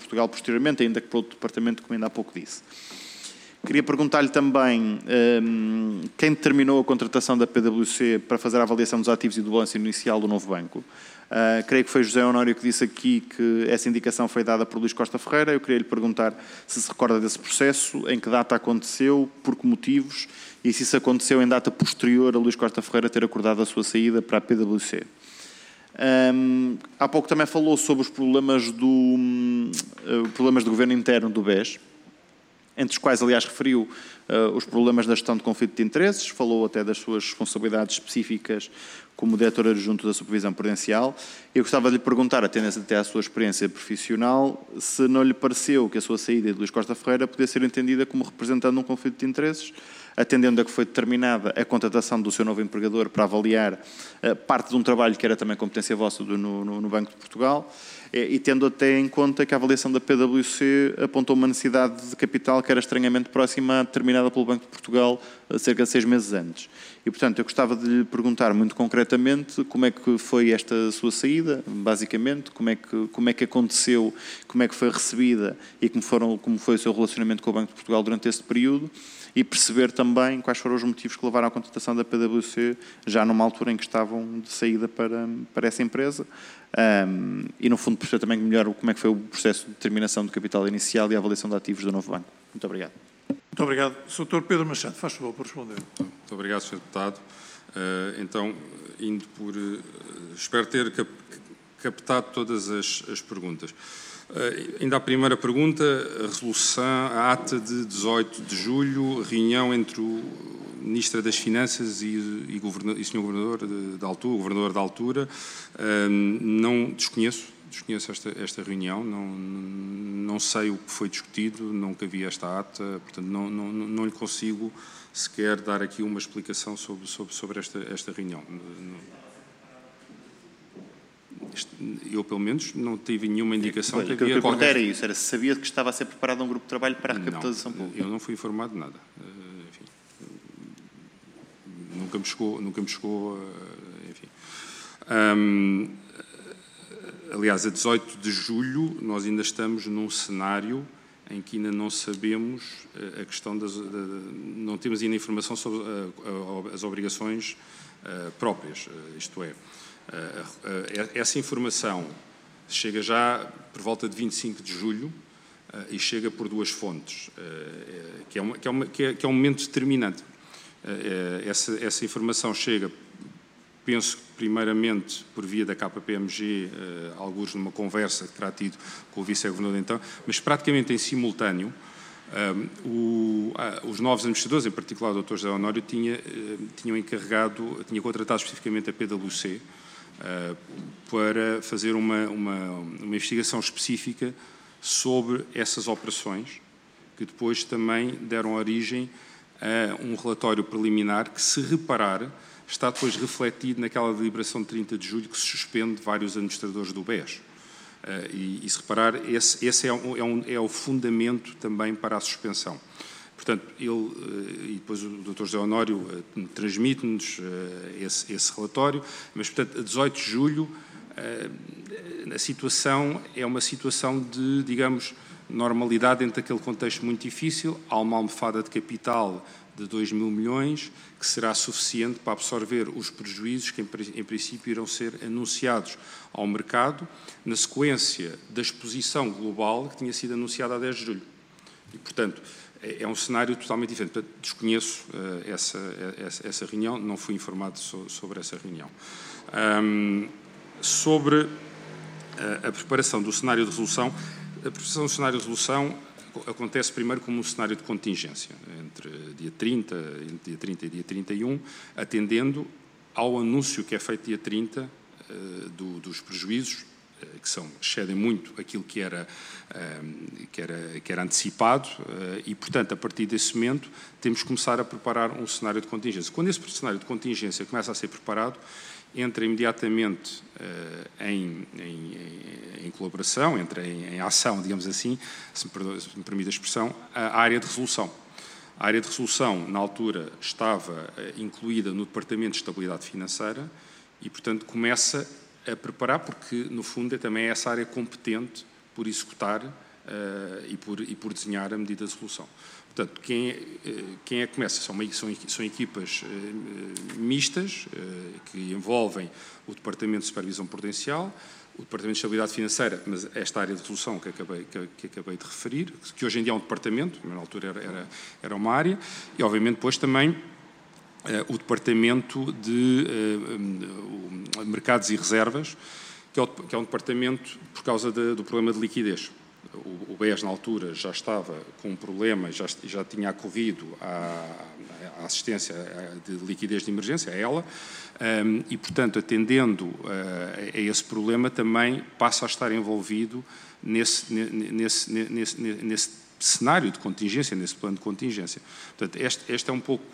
Portugal posteriormente, ainda que para outro departamento, como ainda há pouco disse. Queria perguntar-lhe também quem determinou a contratação da PwC para fazer a avaliação dos ativos e do balanço inicial do novo banco. Creio que foi José Honório que disse aqui que essa indicação foi dada por Luís Costa Ferreira. Eu queria lhe perguntar se recorda desse processo, em que data aconteceu, por que motivos, e se isso aconteceu em data posterior a Luís Costa Ferreira ter acordado a sua saída para a PwC. Há pouco também falou sobre os problemas do governo interno do BES, entre os quais, aliás, referiu os problemas da gestão de conflito de interesses, falou até das suas responsabilidades específicas como diretor adjunto da supervisão prudencial. Eu gostava de lhe perguntar, atendendo até à sua experiência profissional, se não lhe pareceu que a sua saída de Luís Costa Ferreira podia ser entendida como representando um conflito de interesses, atendendo a que foi determinada a contratação do seu novo empregador para avaliar parte de um trabalho que era também competência vossa no Banco de Portugal, e tendo até em conta que a avaliação da PwC apontou uma necessidade de capital que era estranhamente próxima à determinada pelo Banco de Portugal cerca de 6 meses antes. E, portanto, eu gostava de lhe perguntar muito concretamente como é que foi esta sua saída, basicamente, como é que aconteceu, como é que foi recebida e como foi o seu relacionamento com o Banco de Portugal durante esse período, e perceber também quais foram os motivos que levaram à contratação da PwC, já numa altura em que estavam de saída para essa empresa, e no fundo perceber também melhor como é que foi o processo de determinação do capital inicial e a avaliação de ativos do novo banco. Muito obrigado. Muito obrigado. Sr. Pedro Machado, faz favor por responder. Muito obrigado, Sr. Deputado. Então, indo por... espero ter captado todas as perguntas. Ainda a primeira pergunta, a resolução, a ata de 18 de julho, reunião entre o Ministro das Finanças e o Sr. Governador da altura, o Governador da altura, não desconheço esta reunião, não sei o que foi discutido, nunca vi esta ata, portanto não lhe consigo sequer dar aqui uma explicação sobre esta reunião. Eu, pelo menos, não tive nenhuma indicação que havia qualquer... Era isso, era se sabia que estava a ser preparado um grupo de trabalho para a recapitalização pública. Eu não fui informado de nada. Enfim, nunca me chegou enfim. Aliás, a 18 de julho, nós ainda estamos num cenário em que ainda não sabemos a questão não temos ainda informação sobre as obrigações próprias, isto é, essa informação chega já por volta de 25 de julho e chega por duas fontes, que é um momento determinante. Essa informação chega, penso que primeiramente por via da KPMG, alguns numa conversa que terá tido com o vice-governador então, mas praticamente em simultâneo, os novos administradores, em particular o Dr. José Honório, tinha contratado especificamente a PwC para fazer uma investigação específica sobre essas operações, que depois também deram origem a um relatório preliminar que, se reparar, está depois refletido naquela deliberação de 30 de julho que se suspende vários administradores do BES. E se reparar, esse é o fundamento também para a suspensão. Portanto, e depois o Dr. José Honório transmite-nos esse relatório, mas, portanto, a 18 de julho a situação é uma situação de, digamos, normalidade dentro daquele contexto muito difícil. Há uma almofada de capital de 2 mil milhões, que será suficiente para absorver os prejuízos que, em princípio, irão ser anunciados ao mercado, na sequência da exposição global que tinha sido anunciada a 10 de julho. E, portanto, é um cenário totalmente diferente. Portanto, desconheço essa reunião, não fui informado sobre essa reunião. Sobre a preparação do cenário de resolução, a preparação do cenário de resolução acontece primeiro como um cenário de contingência, entre dia 30 e dia 31, atendendo ao anúncio que é feito dia 30 dos prejuízos, que excedem muito aquilo que era antecipado, e, portanto, a partir desse momento, temos que começar a preparar um cenário de contingência. Quando esse cenário de contingência começa a ser preparado, entra imediatamente em colaboração, entra em ação, digamos assim, se me permite a expressão, a área de resolução. A área de resolução, na altura, estava incluída no Departamento de Estabilidade Financeira e, portanto, começa a preparar, porque, no fundo, também é essa área competente por executar e por desenhar a medida de solução. Portanto, quem é que começa? São equipas mistas, que envolvem o Departamento de Supervisão Prudencial, o Departamento de Estabilidade Financeira, mas esta área de resolução que acabei de referir, que hoje em dia é um departamento, mas na altura era uma área, e obviamente depois também o Departamento de Mercados e Reservas, que é um departamento por causa do problema de liquidez. O BES, na altura, já estava com um problema, já tinha acorrido à assistência de liquidez de emergência, a ela, e, portanto, atendendo a esse problema, também passa a estar envolvido nesse cenário de contingência, nesse plano de contingência. Portanto, este é um pouco...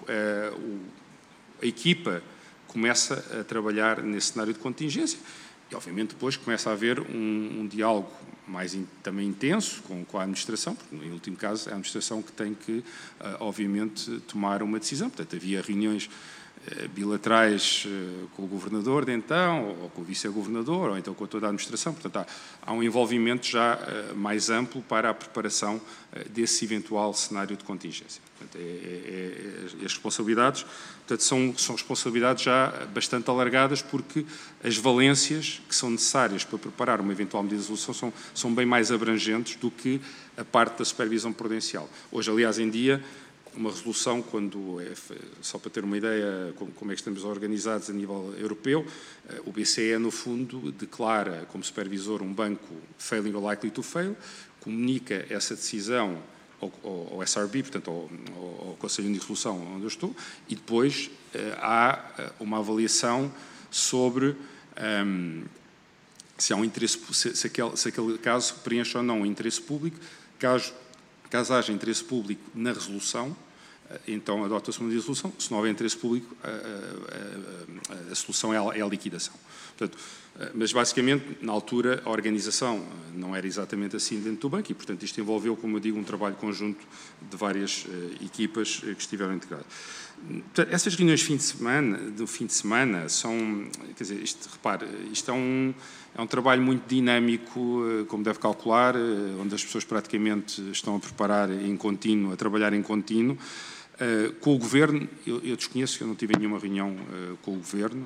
A equipa começa a trabalhar nesse cenário de contingência e, obviamente, depois começa a haver um diálogo mais também intenso com a administração, porque, no último caso, é a administração que tem que, obviamente, tomar uma decisão. Portanto, havia reuniões bilaterais com o governador de então, ou com o vice-governador, ou então com toda a administração. Portanto, há um envolvimento já mais amplo para a preparação desse eventual cenário de contingência. Portanto, as responsabilidades, portanto, são responsabilidades já bastante alargadas, porque as valências que são necessárias para preparar uma eventual medida de resolução são bem mais abrangentes do que a parte da supervisão prudencial. Hoje, aliás, em dia, uma resolução, só para ter uma ideia como é que estamos organizados a nível europeu, o BCE, no fundo, declara como supervisor um banco failing or likely to fail, comunica essa decisão ao SRB, portanto, ao Conselho de Resolução onde eu estou, e depois há uma avaliação sobre se há um interesse, se aquele caso preenche ou não o interesse público. Caso haja interesse público na resolução, então adota-se uma resolução. Se não houver interesse público, a solução é a liquidação. Portanto, mas, basicamente, na altura, a organização não era exatamente assim dentro do banco e, portanto, isto envolveu, como eu digo, um trabalho conjunto de várias equipas que estiveram integradas. Portanto, essas reuniões do fim de semana são, quer dizer, repare, isto é um trabalho muito dinâmico, como deve calcular, onde as pessoas praticamente estão a preparar em contínuo, a trabalhar em contínuo. Com o Governo, eu desconheço, eu não tive nenhuma reunião com o Governo,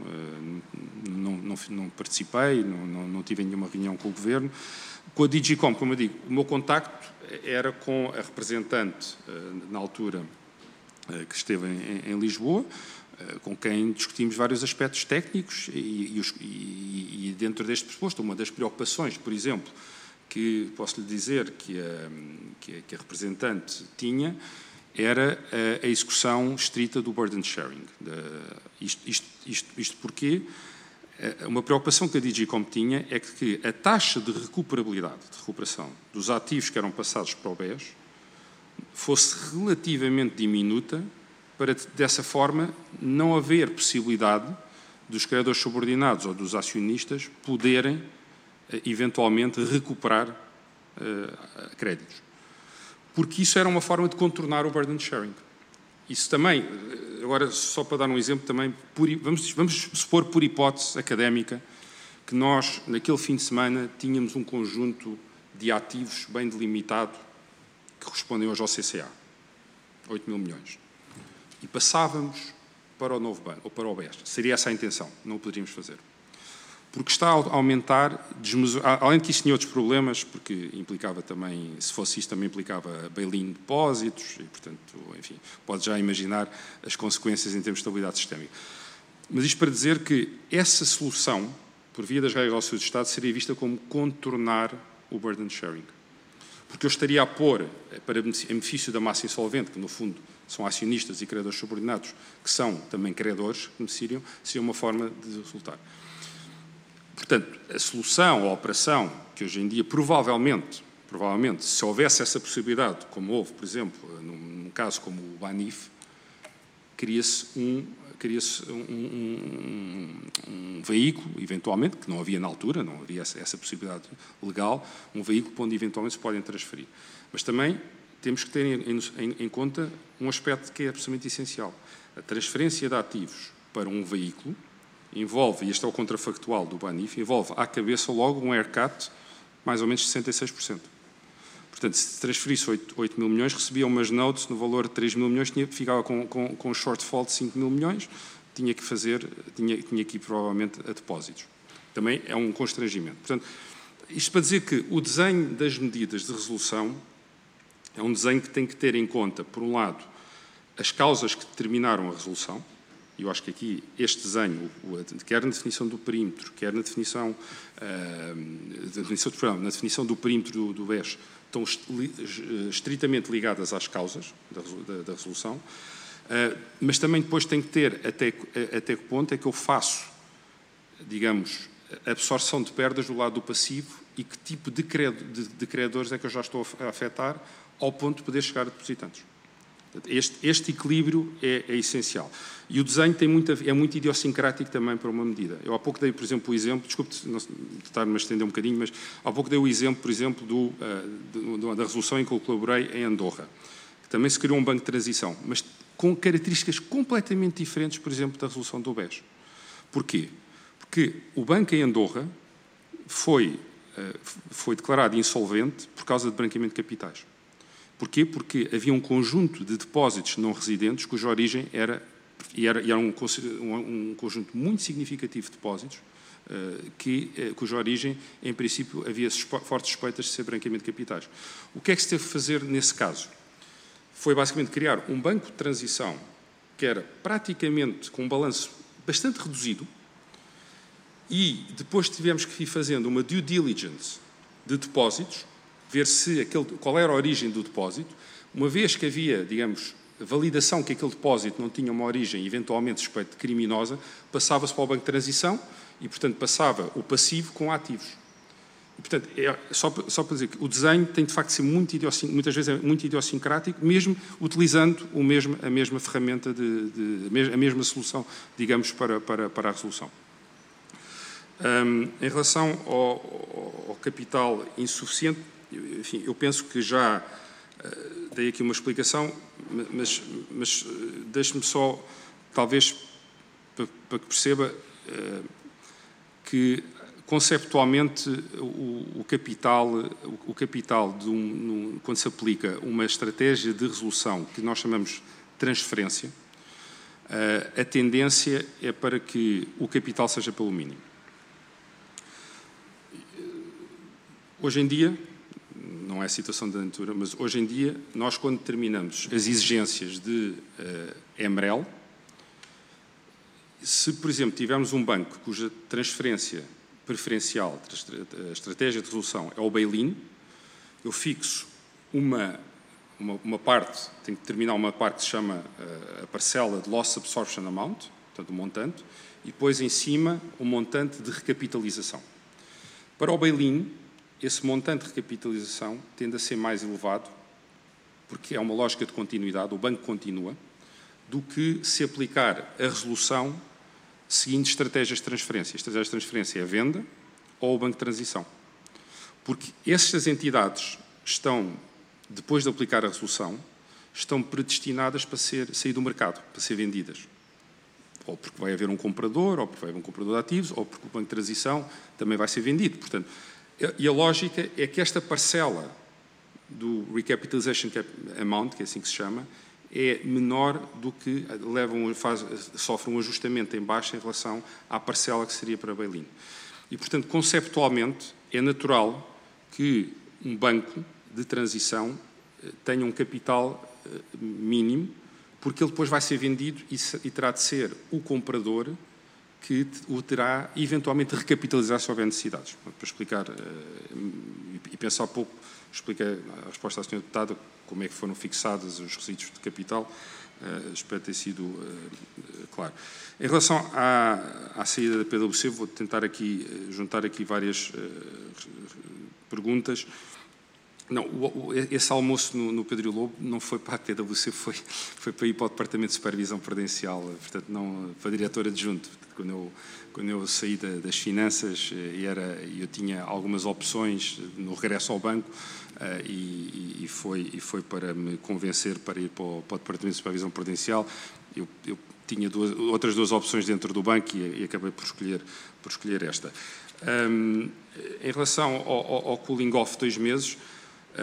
não participei, não tive nenhuma reunião com o Governo. Com a Digicom, como eu digo, o meu contacto era com a representante, na altura, que esteve em Lisboa, com quem discutimos vários aspectos técnicos e dentro deste pressuposto, uma das preocupações, por exemplo, que posso lhe dizer que a representante tinha, era a execução estrita do burden sharing. Isto porque uma preocupação que a Digicom tinha é que a taxa de recuperação dos ativos que eram passados para o BES fosse relativamente diminuta, para, dessa forma, não haver possibilidade dos credores subordinados ou dos acionistas poderem, eventualmente, recuperar créditos. Porque isso era uma forma de contornar o burden sharing. Isso também, agora, só para dar um exemplo também, vamos supor, por hipótese académica, que nós, naquele fim de semana, tínhamos um conjunto de ativos bem delimitado que correspondem hoje ao CCA, 8 mil milhões. E passávamos para o novo banco, ou para o BES. Seria essa a intenção, não o poderíamos fazer. Porque está a aumentar, além de que isso tinha outros problemas, porque implicava também, se fosse isso, também implicava bail-in de depósitos, e, portanto, enfim, pode já imaginar as consequências em termos de estabilidade sistémica. Mas isto para dizer que essa solução, por via das regras do Auxílio de Estado, seria vista como contornar o burden sharing. Porque eu estaria a pôr, para benefício da massa insolvente, que no fundo são acionistas e credores subordinados, que são também credores, que beneficiariam, seria uma forma de resultar. Portanto, a solução, a operação, que hoje em dia provavelmente, se houvesse essa possibilidade, como houve, por exemplo, num caso como o Banif, cria-se um veículo, eventualmente, que não havia na altura, não havia essa possibilidade legal, um veículo para onde eventualmente se podem transferir. Mas também temos que ter em conta um aspecto que é absolutamente essencial. A transferência de ativos para um veículo envolve, e este é o contrafactual do Banif, envolve à cabeça logo um haircut mais ou menos de 66%. Portanto, se transferisse 8 mil milhões, recebia umas notes no valor de 3 mil milhões, ficava com um shortfall de 5 mil milhões, tinha que ir provavelmente a depósitos. Também é um constrangimento. Portanto, isto para dizer que o desenho das medidas de resolução é um desenho que tem que ter em conta, por um lado, as causas que determinaram a resolução, e eu acho que aqui este desenho, quer na definição do perímetro, quer na definição do perímetro do BES, estão estritamente ligadas às causas da resolução, mas também depois tem que ter até que ponto é que eu faço, digamos, absorção de perdas do lado do passivo e que tipo de credores é que eu já estou a afetar ao ponto de poder chegar a depositantes. Este equilíbrio é essencial. E o desenho é muito idiosincrático também para uma medida. Eu há pouco dei, por exemplo, o exemplo, desculpe estar-me a estender um bocadinho, mas há pouco dei o exemplo, por exemplo, da resolução em que eu colaborei em Andorra, que também se criou um banco de transição, mas com características completamente diferentes, por exemplo, da resolução do BES. Porquê? Porque o banco em Andorra foi declarado insolvente por causa de branqueamento de capitais. Porquê? Porque havia um conjunto de depósitos não residentes cuja origem era um conjunto muito significativo de depósitos cuja origem, em princípio, havia fortes suspeitas de ser branqueamento de capitais. O que é que se teve de fazer nesse caso? Foi basicamente criar um banco de transição que era praticamente com um balanço bastante reduzido e depois tivemos que ir fazendo uma due diligence de depósitos, ver qual era a origem do depósito, uma vez que havia, digamos, validação que aquele depósito não tinha uma origem eventualmente suspeita criminosa, passava-se para o banco de transição e, portanto, passava o passivo com ativos. E, portanto, só para dizer que o desenho tem, de facto, de ser muitas vezes é muito idiosincrático, mesmo utilizando a mesma ferramenta, a mesma solução, digamos, para a resolução. Em relação ao capital insuficiente, enfim, eu penso que já dei aqui uma explicação, mas deixe-me só, talvez, para que perceba que, conceptualmente, o capital quando se aplica uma estratégia de resolução que nós chamamos de transferência, a tendência é para que o capital seja pelo mínimo. Hoje em dia, não é a situação da natura, mas hoje em dia, nós quando determinamos as exigências de MREL, se, por exemplo, tivermos um banco cuja transferência preferencial, a estratégia de resolução é o bail-in, eu fixo uma parte, tenho que determinar uma parte que se chama a parcela de Loss Absorption Amount, portanto, o montante, e depois em cima o montante de recapitalização. Para o bail-in, esse montante de recapitalização tende a ser mais elevado, porque é uma lógica de continuidade, o banco continua, do que se aplicar a resolução seguindo estratégias de transferência. A estratégia de transferência é a venda ou o banco de transição. Porque essas entidades estão, depois de aplicar a resolução, estão predestinadas para sair do mercado, para ser vendidas. Ou porque vai haver um comprador, ou porque vai haver um comprador de ativos, ou porque o banco de transição também vai ser vendido. Portanto, e a lógica é que esta parcela do Recapitalization Amount, que é assim que se chama, é menor do que sofre um ajustamento em baixa em relação à parcela que seria para bail-in. E, portanto, conceptualmente, é natural que um banco de transição tenha um capital mínimo, porque ele depois vai ser vendido e terá de ser o comprador que o terá eventualmente de recapitalizar se houver necessidades. Para explicar, e pensar um pouco, expliquei a resposta à Sra. Deputada como é que foram fixados os requisitos de capital, espero ter sido claro. Em relação à saída da PwC, vou tentar juntar aqui várias perguntas. Não, esse almoço no Pedro Lobo não foi para a PwC, foi para ir para o Departamento de Supervisão Prudencial, portanto, não para a diretora adjunto. Quando eu saí das finanças eu tinha algumas opções no regresso ao banco e foi para me convencer para ir para o Departamento de Supervisão Prudencial. Eu tinha outras duas opções dentro do banco e acabei por escolher esta. Em relação ao cooling off de 2 meses,